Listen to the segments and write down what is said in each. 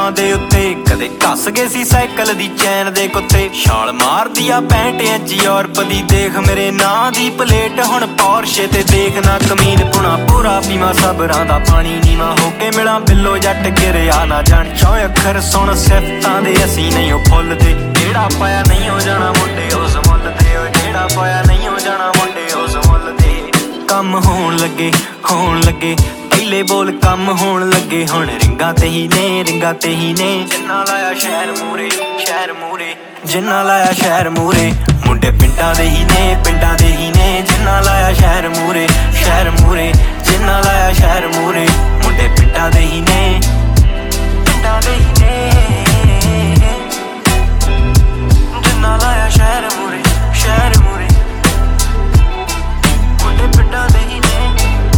ਰੋਡਾਂ ਦੇ ਉੱਤੇ ਕਦੇ ਘਸ ਗਏ ਸੀ ਸਾਈਕਲ ਦੀ ਚੈਨ ਦੇ ਕੁੱਤੇ। ਛਾਲ ਮਾਰਦੀ ਆ 65 ਇੰਚ ਯੂਰਪ ਦੀ ਦੇਖ ਮੇਰੇ ਨਾਂ ਦੀ ਪਲੇਟ ਹੁਣ ਪੋਰਸ਼ੇ ਤੇ ਦੇਖ ਨਾ ਕਮੀਨ ਪੁਣਾ ਪੂਰਾ ਪੀਵਾਂ ਸਬਰਾਂ ਦਾ ਪਾਣੀ ਨੀਵਾਂ ਹੋ ਕੇ ਮਿਲਾਂ ਬਿੱਲੋ ਜੱਟ ਗਿਰਿਆ ਨਾ ਜਾਣ। ਚੌ ਅੱਖਰ ਸੁਣ ਸਿਫਤਾਂ ਦੇ ਅਸੀਂ ਨਹੀਂ ਉਹ ਫੁੱਲਦੇ ਜਿਹੜਾ ਪਾਇਆ ਨਹੀਂ ਹੋ ਜਾਣਾ ਮੁੰਡੇ ਉਸ ਮੁੱਲ ਦੇ ਜਿਹੜਾ ਪਾਇਆ ਨਹੀਂ ਹੋ ਜਾਣਾ ਮੁੰਡੇ ਉਸ ਮੁੱਲ ਦੇ। ਕੰਮ ਹੋਣ ਲੱਗੇ ਪਹਿਲੇ ਬੋਲ ਕੰਮ ਹੋਣ ਲੱਗੇ ਹੁਣ ਰਿੰਗਾਂ ਤੇ ਹੀ ਨੇ ਜਿੰਨਾ ਲਾਇਆ ਸ਼ਹਿਰ ਮੂਰੇ ਜਿੰਨਾ ਲਾਇਆ ਸ਼ਹਿਰ ਮੂਰੇ ਮੁੰਡੇ ਪਿੰਡਾਂ ਦੇ ਹੀ ਨੇ ਜਿੰਨਾ ਲਾਇਆ ਸ਼ਹਿਰ ਮੂਰੇ ਜਿੰਨਾ ਲਾਇਆ ਸ਼ਹਿਰ ਮੂਰੇ ਮੁੰਡੇ ਪਿੰਡਾਂ ਦੇ ਹੀ ਨੇ ਜਿੰਨਾ ਲਾਇਆ ਸ਼ਹਿਰ ਮੂਰੇ ਮੁੰਡੇ ਪਿੰਡਾਂ ਦੇ ਹੀ ਨੇ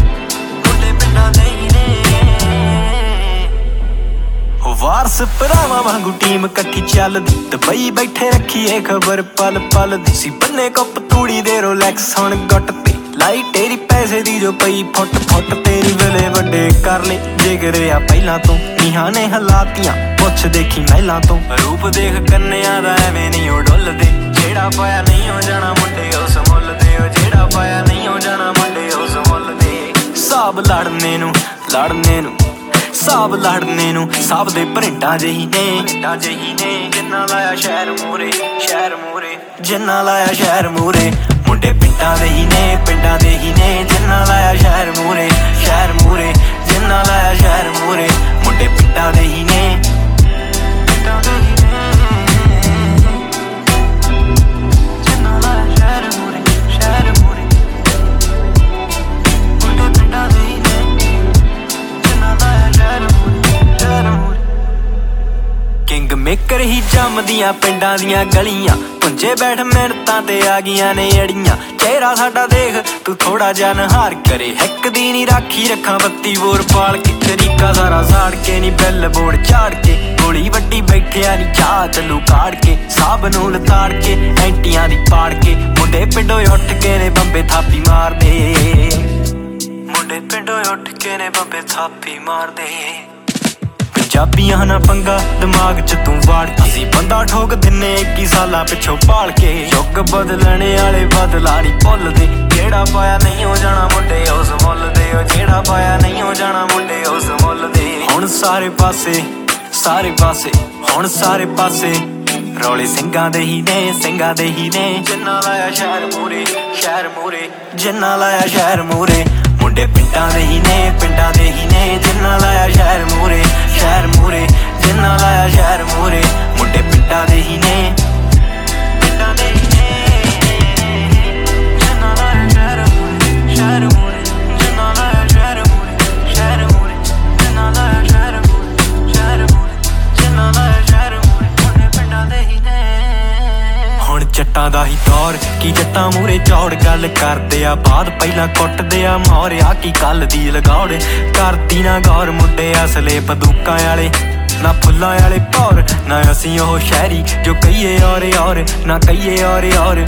ਵਾਰਸ ਭਰਾਵਾਂ ਵਾਂਗੂ ਟੀਮ ਇਕੱਠੀ ਚੱਲਦੀ ਦੁਬਈ ਬੈਠੇ ਰੱਖੀਏ ਖਬਰ ਪਲ ਪਲ ਦੀ ਸੀ ਬੰਨੇ ਕੱਪ ਤੂੜੀ ਦੇ ਰੋਲੈਕਸ ਹੁਣ ਗੁੱਟ ਤੇ ਲਾਈ ਤੇਰੀ ਪੈਸੇ ਦੀ ਜੋ ਪਈ ਫੁੱਟ ਤੇਰੀ ਵੇਲੇ ਵੱਡੇ ਕਰ ਲੈ ਜਿਗਰਿਆ ਪਹਿਲਾਂ ਤੋਂ ਨੀਹਾਂ ਨੇ ਹਲਾਤੀਆਂ ਪੁੱਛ ਦੇਖੀ ਮਹਿਲਾਂ ਤੋਂ ਰੂਪ ਦੇਖ ਕੰਨਿਆਂ ਦਾ ਐਵੇਂ ਨਹੀਂ ਉਹ ਡੁੱਲਦੇ ਜਿਹੜਾ ਪਾਇਆ ਨਹੀਂ ਹੋ ਜਾਣਾ ਮੁੰਡੇ ਉਸ ਮੁੱਲ ਦੇ ਜਿਹੜਾ ਪਾਇਆ ਨਹੀਂ ਹੋ ਜਾਣਾ ਮੁੰਡੇ ਉਸ ਮੁੱਲ ਦੇ। ਸਾਬ ਲੜਨੇ ਨੂੰ ਸਾਬ ਦੇ ਭਰਿੰਡਾਂ ਜਿਹੀ ਨੇ ਜਿੰਨਾ ਲਾਇਆ ਸ਼ਹਿਰ ਮੂਰੇ ਜਿੰਨਾ ਲਾਇਆ ਸ਼ਹਿਰ ਮੂਰੇ ਮੁੰਡੇ ਪਿੰਡਾਂ ਦੇ ਹੀ ਨੇ ਜਿੰਨਾ ਲਾਇਆ ਸ਼ਹਿਰ ਮੂਰੇ ਜਿੰਨਾ ਲਾਇਆ ਸ਼ਹਿਰ ਮੂਰੇ ਮੁੰਡੇ ਪਿੰਡਾਂ ਦੇ ਹੀ ਨੇ ਜਿੰਨਾ ਲਾਇਆ ਸ਼ਹਿਰ ਮੂਰੇ ਮੁੰਡੇ ਪਿੰਡਾਂ ਦੇ ਹੀ ਨੇ ਜਿੰਨਾ ਲਾਇਆ ਸ਼ਹਿਰ ਮੂਰੇ। ਕਿੰਗ ਮੇਕਰ ਹੀ ਜੰਮਦੀਆਂ ਪਿੰਡਾਂ ਦੀਆਂ ਗਲੀਆਂ ਪੁੰਜੇ ਬੈਠ ਮਿਹਨਤਾਂ ਤੇ ਆ ਗਈਆਂ ਨੇ ਅੜੀਆਂ ਚਿਹਰਾ ਸਾਡਾ ਦੇਖ ਤੂੰ ਥੋੜਾ ਜਿਹਾ ਨਹਾਰ ਕਰੇ ਇੱਕ ਦੀ ਨੀ ਰਾਖੀ ਰੱਖਾਂ 32 ਬੋਰ ਪਾਲ ਕੇ ਤਰੀਕਾ ਸਾਰਾ ਸਾੜ ਕੇ ਨੀ ਬਿੱਲ ਬੋਰਡ ਝਾੜ ਕੇ ਗੋਲੀ ਵੱਡੀ ਬੈਠਿਆ ਨੀ ਚਾਹ ਚੱਲੂ ਕਾੜ ਕੇ ਸਾਬ ਨੂੰ ਲਤਾੜ ਕੇ ਐਂਟੀਆਂ ਦੀ ਪਾੜ ਕੇ ਮੁੰਡੇ ਪਿੰਡੋਂ ਉੱਠ ਕੇ ਨੇ ਬੰਬੇ ਥਾਪੀ ਮਾਰਦੇ ਮੁੰਡੇ ਪਿੰਡੋਂ ਉੱਠ ਕੇ ਨੇ ਬੰਬੇ ਥਾਪੀ ਮਾਰਦੇ। ਪੰਜਾਬੀਆਂ ਨਾ ਪੰਗਾ ਦਿਮਾਗ ਚ ਤੂੰ ਵਾੜ ਕੇ ਅਸੀਂ ਬੰਦਾ ਠੋਕ ਦਿੰਨੇ 21 ਸਾਲਾਂ ਪਿੱਛੋਂ ਭਾਲ ਕੇ ਯੁੱਗ ਬਦਲਣੇ ਵਾਲੇ ਬਦਲਾ ਨੀ ਭੁੱਲਦੇ ਜਿਹੜਾ ਪਾਇਆ ਨਹੀਂ ਹੋ ਜਾਣਾ ਮੁੰਡੇ ਉਸ ਮੁੱਲ ਦੇ ਜਿਹੜਾ ਪਾਇਆ ਨਹੀਂ ਹੋ ਜਾਣਾ ਮੁੰਡੇ ਉਸ ਮੁੱਲ ਦੇ। ਹੁਣ ਸਾਰੇ ਪਾਸੇ ਰੌਲੇ ਸਿੰਘਾਂ ਦੇ ਹੀ ਨੇ ਜਿੰਨਾ ਲਾਇਆ ਸ਼ਹਿਰ ਮੂਰੇ ਜਿੰਨਾ ਲਾਇਆ ਸ਼ਹਿਰ ਮੂਰੇ ਮੁੰਡੇ ਪਿੰਡਾਂ ਦੇ ਹੀ ਨੇ ਜਿੰਨਾ ਲਾਇਆ ਸ਼ਹਿਰ ਮੂਰੇ ਜਿੰਨਾ ਲਾਇਆ ਸ਼ਹਿਰ ਮੂਰੇ ਮੁੰਡੇ ਪਿੰਡਾਂ ਦੇ ਹੀ ਨੇ ਜਿੰਨਾ ਲਾਇਆ ਸ਼ਹਿਰ ਮੂਰੇ ਜਿੰਨਾ ਲਾਇਆ ਸ਼ਹਿਰ ਮੂਰੇ ਜਿੰਨਾ ਲਾਇਆ ਸ਼ਹਿਰ ਮੂਰੇ ਜਿੰਨਾ ਲਾਇਆ ਸ਼ਹਿਰ ਮੂਰੇ ਮੁੰਡੇ ਪਿੰਡਾਂ ਦੇ ਹੀ ਨੇ। ਹੁਣ ਜੱਟਾਂ ਦਾ ਹੀ ਦੌਰ ਕੀ ਜੱਟਾਂ ਮੂਰੇ ਚੌੜ ਗੱਲ ਕਰਦੇ ਆ ਬਾਅਦ ਪਹਿਲਾਂ ਕੁੱਟਦੇ ਆ ਮੌਰਿਆ ਕੀ ਕੱਲ ਦੀ ਲਗੌੜ ਕਰਦੀ ਨਾ ਗੌਰ ਮੁੰਡੇ ਅਸਲੇ ਬੰਦੂਕਾਂ ਵਾਲੇ ਨਾ ਫੁੱਲਾਂ ਵਾਲੇ ਭੌਰ ਨਾ ਅਸੀਂ ਉਹ ਸ਼ਹਿਰੀ ਜੋ ਕਹੀਏ ਔਰ ਨਾ ਕਹੀਏ ਔਰ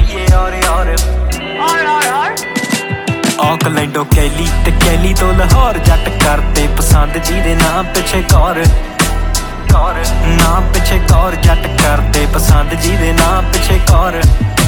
ਆਕਲੈਂਡੋ ਕੈਲੀ ਤੇ ਕੈਲੀ ਤੋਂ ਲਾਹੌਰ ਜੱਟ ਕਰਦੇ ਪਸੰਦ ਜਿਹਦੇ ਨਾਂ ਪਿੱਛੇ ਕੌਰ ਜੱਟ ਕਰਦੇ ਪਸੰਦ ਜਿਹਦੇ ਨਾਂ ਪਿੱਛੇ ਕੌਰ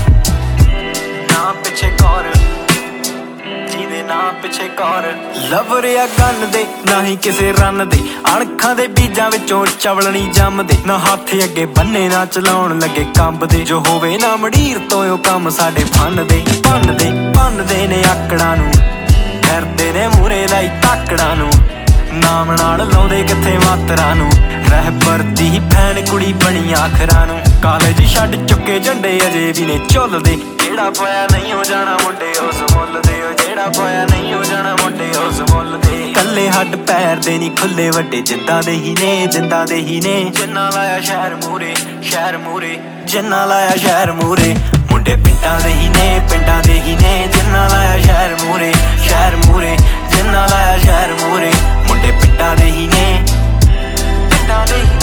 ਜਿਹਦੇ ਨਾਂ ਪਿੱਛੇ ਕੌਰ ਲਵਰਿਆ ਗੰਨ ਦੇ ਨਾ ਹੀ ਕਿਸੇ ਰਨ ਦੇ ਅਣਖਾਂ ਦੇ ਬੀਜਾਂ ਵਿੱਚੋਂ ਚਵਲਣੀ ਜੰਮਦੇ ਨਾ ਹੱਥ ਅੱਗੇ ਬੰਨੇ ਨਾ ਚਲਾਉਣ ਲੱਗੇ ਕੰਬਦੇ ਜੋ ਹੋਵੇ ਨਾ ਮੜੀਰ ਤੋਂ ਉਹ ਕੰਮ ਸਾਡੇ ਭੰਨਦੇ ਨੇ ਆਕੜਾਂ ਨੂੰ ਫਿਰਦੇ ਨੇ ਮੂਰੇ ਲਾਈ ਤਾਕੜਾਂ ਨੂੰ ਨਾਮ ਨਾਲ ਲਾਉਂਦੇ ਕਿੱਥੇ ਮਾਤਰਾਂ ਨੂੰ ਰਹਿਬਰ ਦੀ ਭੈਣ ਕੁੜੀ ਬਣੀ ਆਖਰਾਂ ਨੂੰ ਕਾਲਜ ਛੱਡ ਚੁੱਕੇ ਝੰਡੇ ਅਜੇ ਵੀ ਨੇ ਝੁੱਲਦੇ ਜਿਹੜਾ ਪਾਇਆ ਨਹੀਂ ਹੋ ਜਾਣਾ ਮੁੰਡੇ ਉਸ ਮੁੱਲ ਦੇ ਜਿਹੜਾ ਪਾਇਆ ਨਹੀਂ ਹੋ ਜਾਣਾ ਮੁੰਡੇ ਉਸ ਮੁੱਲ ਦੇ। ਕੱਲੇ ਹੱਡ ਪੈਰ ਦੇ ਨਹੀਂ ਖੁੱਲੇ ਵੱਡੇ ਜਿੱਦਾਂ ਦੇ ਹੀ ਨੇ ਜਿੰਨਾ ਲਾਇਆ ਸ਼ਹਿਰ ਮੂਰੇ ਜਿੰਨਾ ਲਾਇਆ ਸ਼ਹਿਰ ਮੂਰੇ ਮੁੰਡੇ ਪਿੰਡਾਂ ਦੇ ਹੀ ਨੇ ਜਿੰਨਾ ਲਾਇਆ ਸ਼ਹਿਰ ਮੂਰੇ ਜਿੰਨਾ ਲਾਇਆ ਸ਼ਹਿਰ ਮੂਰੇ ਮੁੰਡੇ ਪਿੰਡਾਂ ਦੇ ਹੀ ਨੇ